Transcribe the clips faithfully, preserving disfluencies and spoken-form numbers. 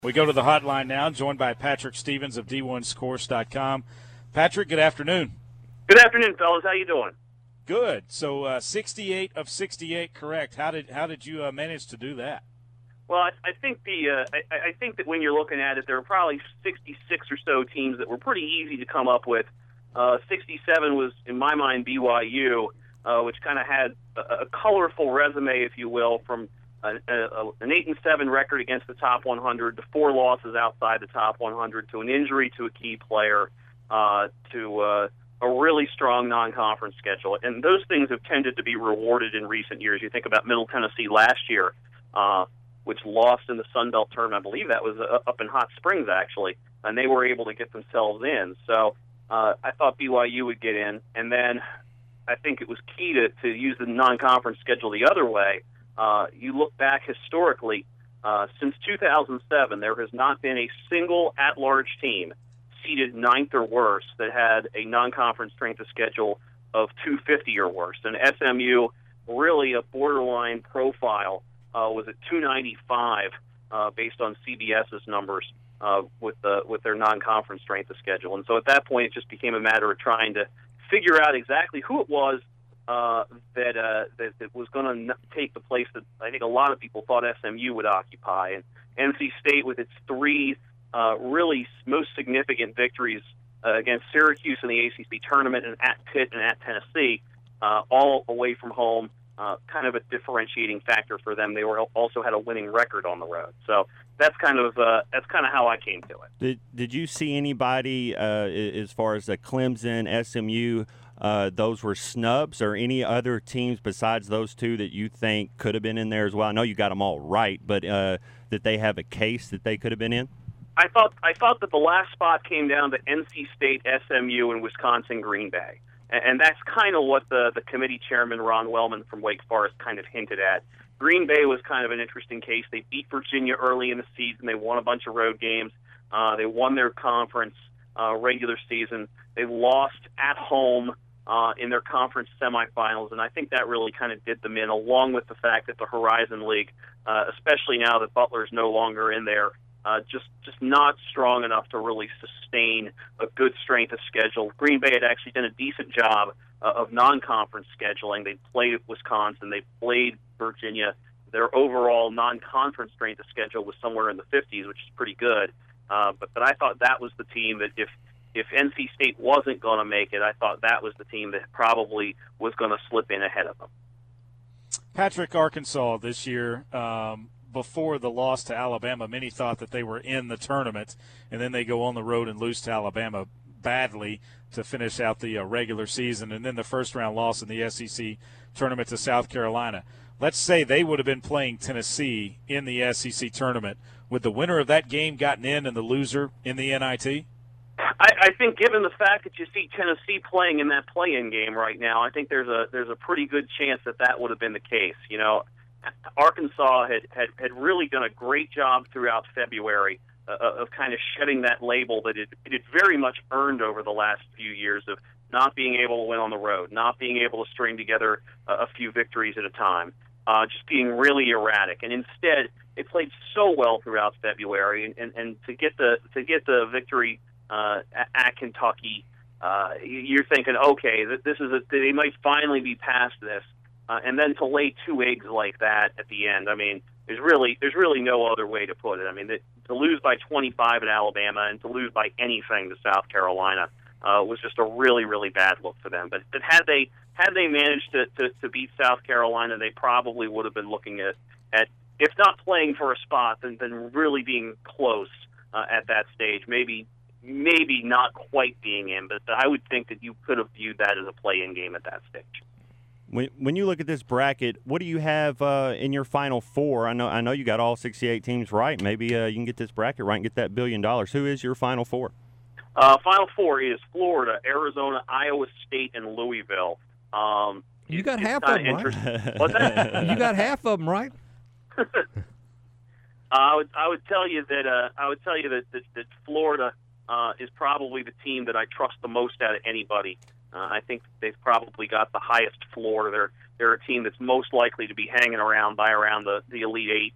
We go to the hotline now, joined by Patrick Stevens of D one Scores dot com. Patrick, good afternoon. Good afternoon, fellas. How you doing? Good. So uh, sixty-eight of sixty-eight, correct. How did how did you uh, manage to do that? Well, I, I think the uh, I, I think that when you're looking at it, there were probably sixty-six or so teams that were pretty easy to come up with. Uh, sixty-seven was, in my mind, B Y U, uh, which kind of had a, a colorful resume, if you will, from a, a, an eight and seven record against the top one hundred to four losses outside the top one hundred to an injury to a key player uh, to uh, a really strong non-conference schedule. And those things have tended to be rewarded in recent years. You think about Middle Tennessee last year, uh, which lost in the Sun Belt tournament. I believe that was uh, up in Hot Springs, actually, and they were able to get themselves in. So uh, I thought B Y U would get in, and then I think it was key to, to use the non-conference schedule the other way. Uh, you look back historically, uh, since two thousand seven, there has not been a single at-large team seeded ninth or worse that had a non-conference strength of schedule of two fifty or worse. And S M U, really a borderline profile, uh, was at two ninety-five uh, based on C B S's numbers uh, with the with their non-conference strength of schedule. And so at that point, it just became a matter of trying to figure out exactly who it was uh, that, uh, that that was going to take the place that I think a lot of people thought S M U would occupy. And N C State, with its three Uh, really most significant victories uh, against Syracuse in the A C C tournament and at Pitt and at Tennessee, uh, all away from home, uh, kind of a differentiating factor for them. They were also had a winning record on the road. So that's kind of uh, that's kind of how I came to it. Did Did you see anybody uh, as far as the Clemson, S M U? Uh, those were snubs, or any other teams besides those two that you think could have been in there as well? I know you got them all right, but uh, that they have a case that they could have been in? I thought I thought that the last spot came down to N C State, S M U, and Wisconsin Green Bay, and, and that's kind of what the the committee chairman Ron Wellman from Wake Forest kind of hinted at. Green Bay was kind of an interesting case. They beat Virginia early in the season. They won a bunch of road games. Uh, they won their conference uh, regular season. They lost at home uh, in their conference semifinals, and I think that really kind of did them in, along with the fact that the Horizon League, uh, especially now that Butler's no longer in there, Uh, just just not strong enough to really sustain a good strength of schedule. Green Bay had actually done a decent job uh, of non-conference scheduling. They played Wisconsin. They played Virginia. Their overall non-conference strength of schedule was somewhere in the fifties, which is pretty good. Uh, but, but I thought that was the team that if, if N C State wasn't going to make it, I thought that was the team that probably was going to slip in ahead of them. Patrick, Arkansas this year, um, before the loss to Alabama, many thought that they were in the tournament, and then they go on the road and lose to Alabama badly to finish out the uh, regular season, and then the first-round loss in the S E C tournament to South Carolina. Let's say they would have been playing Tennessee in the S E C tournament. Would the winner of that game gotten in and the loser in the N I T? I, I think, given the fact that you see Tennessee playing in that play-in game right now, I think there's a there's a pretty good chance that that would have been the case. You know, Arkansas had, had, had really done a great job throughout February uh, of kind of shedding that label that it, it had very much earned over the last few years of not being able to win on the road, not being able to string together a, a few victories at a time, uh, just being really erratic. And instead, it played so well throughout February, and, and, and to get the to get the victory uh, at, at Kentucky, uh, you're thinking, okay, that this is a, they might finally be past this. Uh, and then to lay two eggs like that at the end, I mean, there's really there's really no other way to put it. I mean, the, to lose by twenty-five at Alabama and to lose by anything to South Carolina uh, was just a really really bad look for them. But, but had they had they managed to, to, to beat South Carolina, they probably would have been looking at, at if not playing for a spot, then, then really being close uh, at that stage. Maybe maybe not quite being in, but I would think that you could have viewed that as a play-in game at that stage. When when you look at this bracket, what do you have uh, in your Final Four? I know I know you got all sixty-eight teams right. Maybe uh, you can get this bracket right and get that billion dollars. Who is your Final Four? Uh, Final Four is Florida, Arizona, Iowa State, and Louisville. Um, you got half of them right. What's that? You got half of them right. uh, I would I would tell you that uh, I would tell you that that, that Florida uh, is probably the team that I trust the most out of anybody. Uh, I think they've probably got the highest floor. They're they're a team that's most likely to be hanging around by around the, the Elite Eight.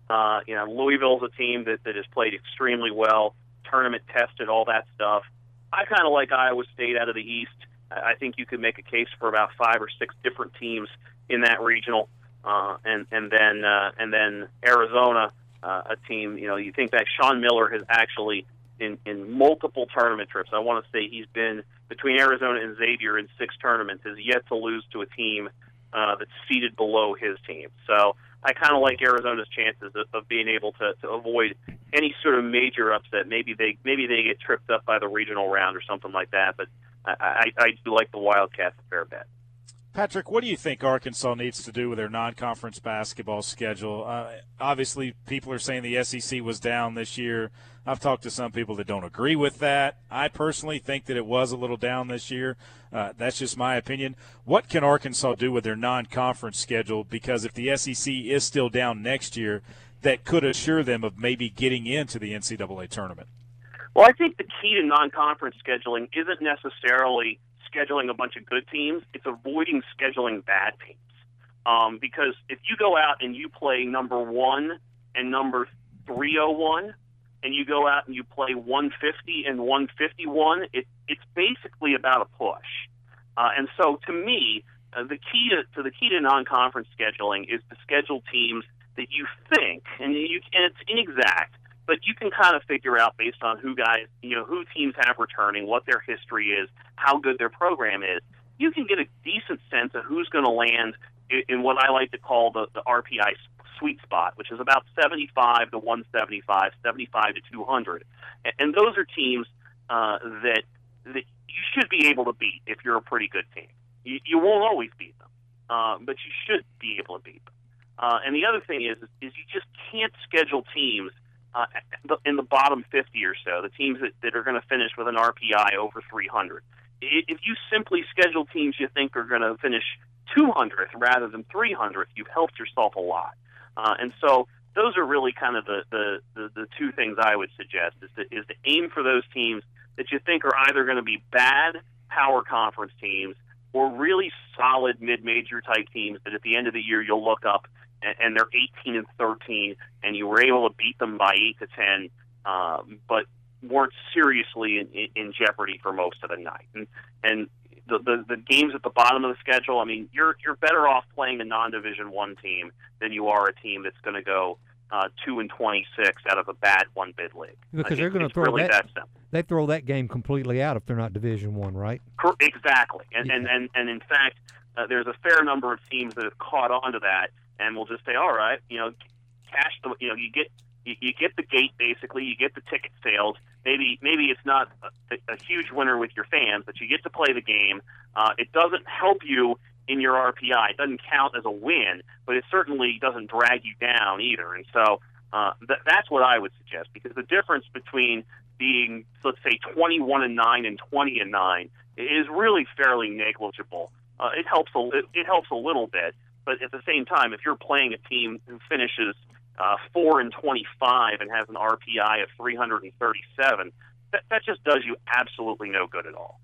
Uh, you know, Louisville's a team that, that has played extremely well, tournament tested, all that stuff. I kind of like Iowa State out of the East. I think you could make a case for about five or six different teams in that regional, uh, and and then uh, and then Arizona, uh, a team. You know, you think that Sean Miller has actually in, in multiple tournament trips. I want to say he's been between Arizona and Xavier in six tournaments. Has yet to lose to a team uh, that's seated below his team. So I kind of like Arizona's chances of, of being able to, to avoid any sort of major upset. Maybe they maybe they get tripped up by the regional round or something like that, but I, I, I do like the Wildcats a fair bet. Patrick, what do you think Arkansas needs to do with their non-conference basketball schedule? Uh, obviously, people are saying the S E C was down this year. I've talked to some people that don't agree with that. I personally think that it was a little down this year. Uh, that's just my opinion. What can Arkansas do with their non-conference schedule? Because if the S E C is still down next year, that could assure them of maybe getting into the N C double A tournament. Well, I think the key to non-conference scheduling isn't necessarily scheduling a bunch of good teams. It's avoiding scheduling bad teams. Um, because if you go out and you play number one and number three oh one, and you go out and you play one fifty and one fifty-one, it, it's basically about a push. Uh, and so, to me, uh, the key to, to the key to non-conference scheduling is to schedule teams that you think, and you and it's inexact, but you can kind of figure out based on who guys, you know, who teams have returning, what their history is, how good their program is. You can get a decent sense of who's going to land in, in what I like to call the, the R P I sweet spot, which is about seventy-five to one seventy-five, seventy-five to two hundred. And, and those are teams uh, that that you should be able to beat if you're a pretty good team. You, you won't always beat them, uh, but you should be able to beat them. Uh, and the other thing is, is, is you just can't schedule teams Uh, in the bottom fifty or so, the teams that, that are going to finish with an R P I over three hundred. If you simply schedule teams you think are going to finish two hundredth rather than three hundredth, you've helped yourself a lot. Uh, and so those are really kind of the, the, the, the two things I would suggest, is to, is to aim for those teams that you think are either going to be bad power conference teams or really solid mid-major type teams that at the end of the year you'll look up and they're eighteen and thirteen, and you were able to beat them by eight to ten, um, but weren't seriously in, in, in jeopardy for most of the night. And and the, the the games at the bottom of the schedule, I mean, you're you're better off playing a non-Division One team than you are a team that's going to go uh, two and twenty-six out of a bad one bid league. Because they're going to throw really that. that they throw that game completely out if they're not Division One, right? Exactly, and Yeah. and, and and in fact, uh, there's a fair number of teams that have caught on to that. And we'll just say, all right, you know, cash the, you know, you get you, you get the gate basically, you get the ticket sales. Maybe maybe it's not a, a huge winner with your fans, but you get to play the game. Uh, it doesn't help you in your R P I. It doesn't count as a win, but it certainly doesn't drag you down either. And so uh, th- that's what I would suggest, because the difference between being, let's say, twenty-one and nine and twenty and nine is really fairly negligible. Uh, it helps a it, it helps a little bit. But at the same time, if you're playing a team who finishes uh, four and twenty-five and has an R P I of three hundred thirty-seven, that, that just does you absolutely no good at all.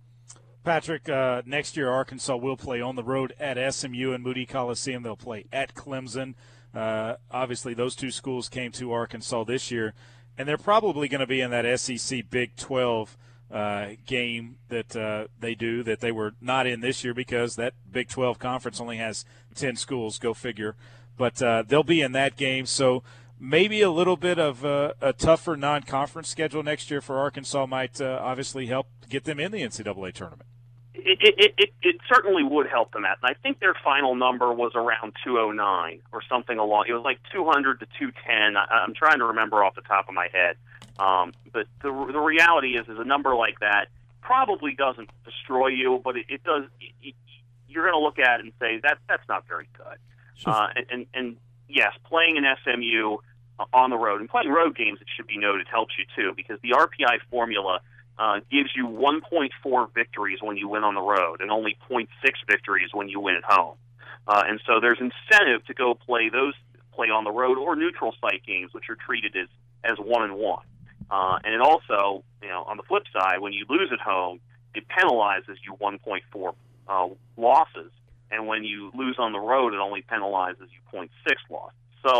Patrick, uh, next year Arkansas will play on the road at S M U and Moody Coliseum. They'll play at Clemson. Uh, obviously, those two schools came to Arkansas this year, and they're probably going to be in that S E C Big twelve Uh, game that uh, they do that they were not in this year, because that Big twelve conference only has ten schools, go figure. But uh, they'll be in that game, so maybe a little bit of uh, a tougher non-conference schedule next year for Arkansas might uh, obviously help get them in the N C double A tournament. It, it, it, it certainly would help them out. And I think their final number was around two oh nine or something along. It was like two hundred to two ten. I, I'm trying to remember off the top of my head. Um, but the the reality is, is a number like that probably doesn't destroy you, but it, it does. It, you're going to look at it and say that that's not very good. Uh, and, and and yes, playing in S M U on the road and playing road games, it should be noted, helps you too, because the R P I formula uh, gives you one point four victories when you win on the road and only zero point six victories when you win at home. Uh, and so there's incentive to go play those play on the road or neutral site games, which are treated as as one and one. Uh, and it also, you know, on the flip side, when you lose at home, it penalizes you one point four uh, losses, and when you lose on the road, it only penalizes you zero point six losses. So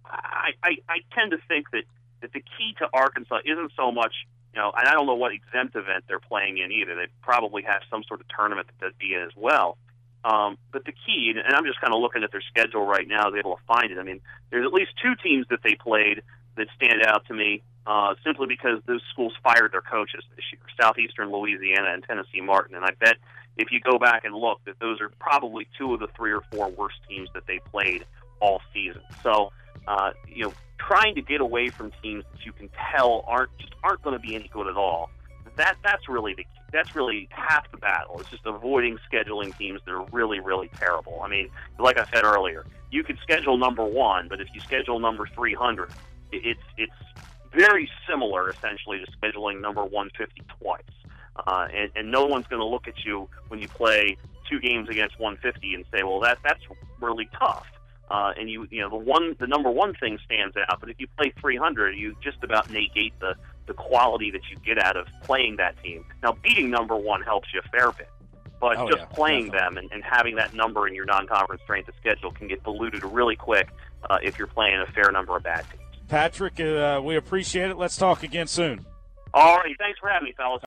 I, I, I tend to think that, that the key to Arkansas isn't so much, you know, and I don't know what exempt event they're playing in either. They probably have some sort of tournament that they'd be in as well. Um, but the key, and I'm just kind of looking at their schedule right now, is able to find it. I mean, there's at least two teams that they played that stand out to me uh, simply because those schools fired their coaches this year, Southeastern Louisiana and Tennessee Martin. And I bet if you go back and look that those are probably two of the three or four worst teams that they played all season. So, uh, you know, trying to get away from teams that you can tell aren't just aren't going to be any good at all. That that's really the that's really half the battle. It's just avoiding scheduling teams that are really really terrible. I mean, like I said earlier, you could schedule number one, but if you schedule number three hundred, it's it's very similar essentially to scheduling number one fifty twice. Uh, and, and no one's going to look at you when you play two games against one fifty and say, well, that that's really tough. Uh, and you, you know, the one, the number one thing stands out. But if you play three hundred, you just about negate the, the quality that you get out of playing that team. Now, beating number one helps you a fair bit, but Oh, just yeah, playing definitely. them and, and having that number in your non-conference strength of schedule can get diluted really quick uh, if you're playing a fair number of bad teams. Patrick, uh, we appreciate it. Let's talk again soon. All right, thanks for having me, fellas.